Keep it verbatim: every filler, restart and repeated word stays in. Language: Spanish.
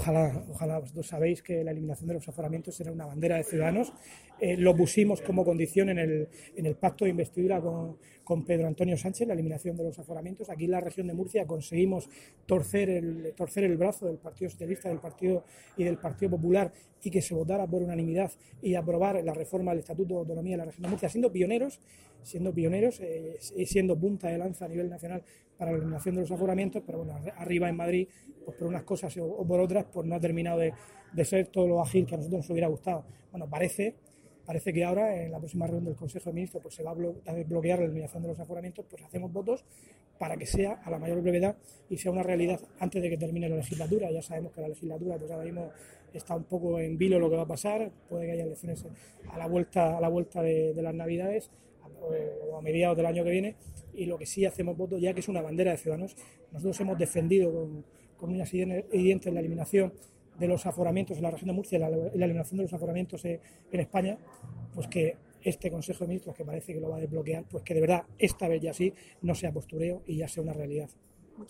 Ojalá, ojalá. Vosotros sabéis que la eliminación de los aforamientos era una bandera de Ciudadanos. Eh, lo pusimos como condición en el, en el pacto de investidura con, con Pedro Antonio Sánchez, la eliminación de los aforamientos. Aquí en la región de Murcia conseguimos torcer el, torcer el brazo del Partido Socialista, del Partido y del Partido Popular, y que se votara por unanimidad y aprobar la reforma del Estatuto de Autonomía de la región de Murcia, siendo pioneros, siendo pioneros eh, y siendo punta de lanza a nivel nacional para la eliminación de los aforamientos, pero bueno, arriba en Madrid, pues por unas cosas o, o por otras, pues no ha terminado de, de ser todo lo ágil que a nosotros nos hubiera gustado. Bueno, parece... Parece que ahora, en la próxima reunión del Consejo de Ministros, pues se va a desbloquear la eliminación de los aforamientos, pues hacemos votos para que sea a la mayor brevedad y sea una realidad antes de que termine la legislatura. Ya sabemos que la legislatura, pues ahora mismo está un poco en vilo lo que va a pasar, puede que haya elecciones a la vuelta, a la vuelta de, de las Navidades o a mediados del año que viene, y lo que sí hacemos votos, ya que es una bandera de Ciudadanos. Nosotros hemos defendido con, con uñas y dientes la eliminación de los aforamientos en la región de Murcia y la, la eliminación de los aforamientos en, en España, pues que este Consejo de Ministros, que parece que lo va a desbloquear, pues que de verdad esta vez ya sí no sea postureo y ya sea una realidad.